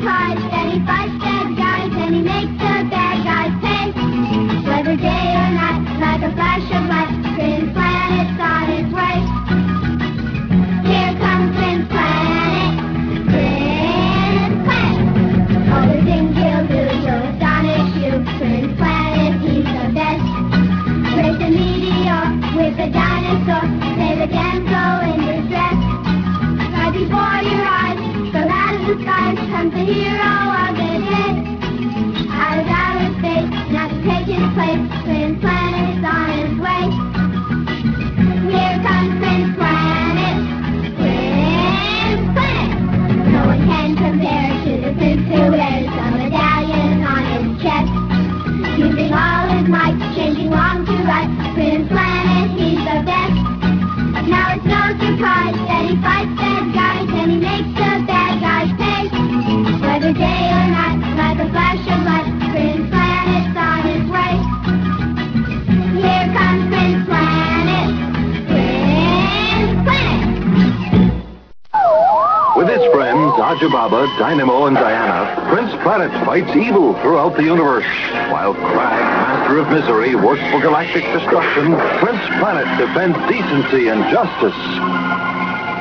surprise, then he fights bad guys and he makes the bad guys pay. Whether day or night, like a flash of light, Prince Planet's on his way. Here comes Prince Planet, Prince Planet. All the things he'll do will astonish you. Prince Planet, he's the best. Race a meteor with a dinosaur, save a damsel in distress. Right before your eyes, from out of the skies, comes the hero of the day. Out of outer space, not to take his place, Prince Planet's on his way. Here comes Prince Planet, Prince Planet. No one can compare to the prince who wears a medallion on his chest. Using all his might, changing wrong to right, Prince Planet, he's the best. Now it's no surprise that he fights bad guys and he makes the bad guys pay. Whether day or night, like a flash of light, Prince Planet's on his way. Here comes Prince Planet, Prince Planet. With his friends, Ajibaba, Dynamo, and Diana, Prince Planet fights evil throughout the universe. While Krag, Master of Misery, works for galactic destruction, Prince Planet defends decency and justice.